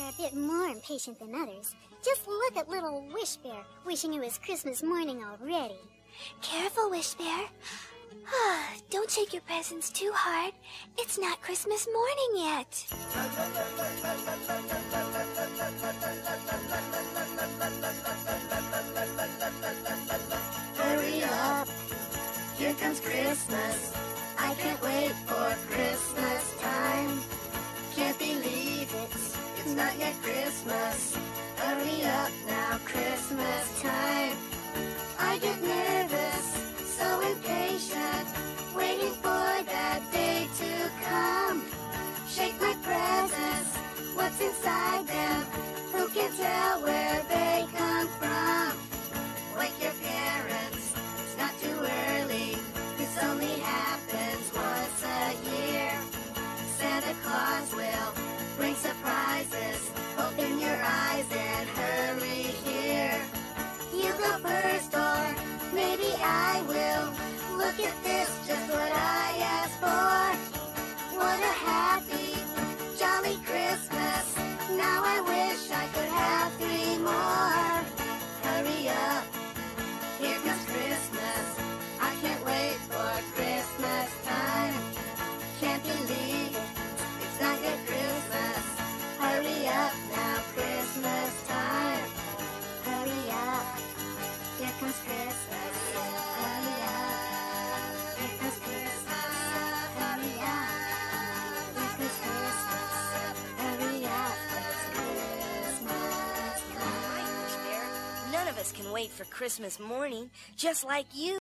are a bit more impatient than others. Just look at little Wish Bear, wishing it was Christmas morning already. Careful, Wish Bear. Don't shake your presents too hard. It's not Christmas morning yet. Hurry up, here comes Christmas. I can't wait for Christmas time. Can't believe it's not yet Christmas. Hurry up now, Christmas time. I get nervous, so impatient, waiting for that day to come. Shake my presents, what's inside them? Who can tell where they come from? Wake your parents, it's not too early. This only happens once a year. Santa Claus will bring surprises. Open your eyes and hurry here. You go first, or maybe I will. Look at this, just what I asked for. What a happy, jolly Christmas. Now I wish I could have 3 more. Hurry up, here comes Christmas. I can't wait for Christmas time. Can't believe it's not yet Christmas. Hurry up now, Christmas time. Hurry up, here comes Christmas. Hurry up, here comes Christmas. Hurry up, here comes Christmas. Hurry up, it's Christmas time. None of us can wait for Christmas morning, just like you.